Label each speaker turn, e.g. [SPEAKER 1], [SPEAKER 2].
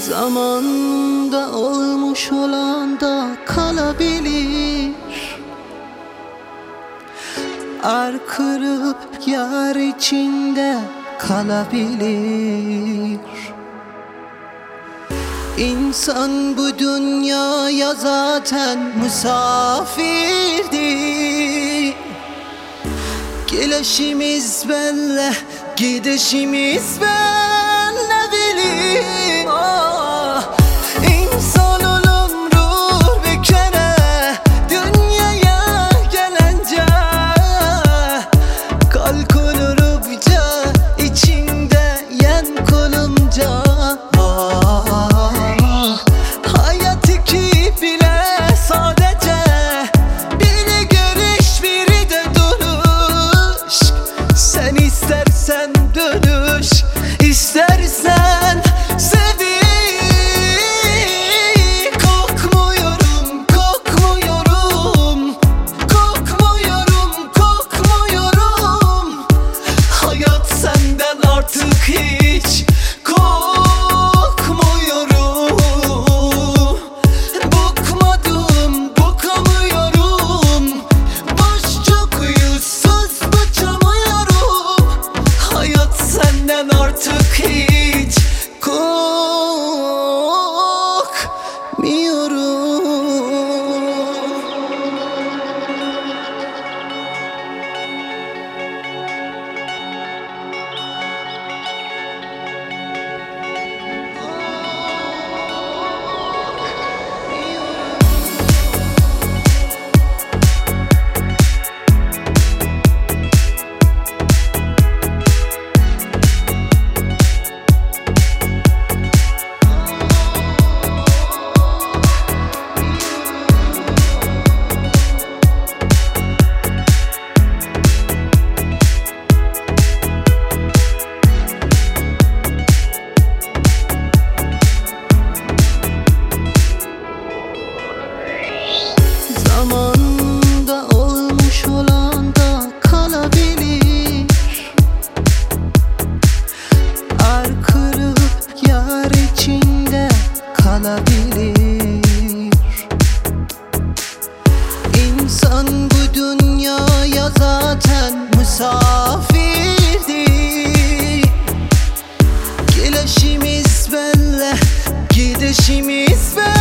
[SPEAKER 1] Zamanda olmuş olan da kalabilir. Kırıp yar içinde kalabilir. İnsan bu dünyaya zaten misafirdi. Gelişimiz belli, gidişimiz belli bileyim. İnsanın ömrü bir kere, dünyaya gelince kalkınırıpca içinde yen kolunca. Hayat iki bile sadece bir görüş, biri de duruş. Sen istersen dönüş, istersen sevin. Kokmuyorum, kokmuyorum, kokmuyorum, kokmuyorum. Hayat senden artık hiç kokmuyorum. Bıkmadım, bıkamıyorum. Boş çok yüzsüz bıçamıyorum. Hayat senden artık hiç kokmuyorum. Zamanda olmuş olan da kalabilir. Kırıp yar içinde kalabilir. İnsan bu dünyaya zaten misafirdi. Gelişimiz belli, gidişimiz belli.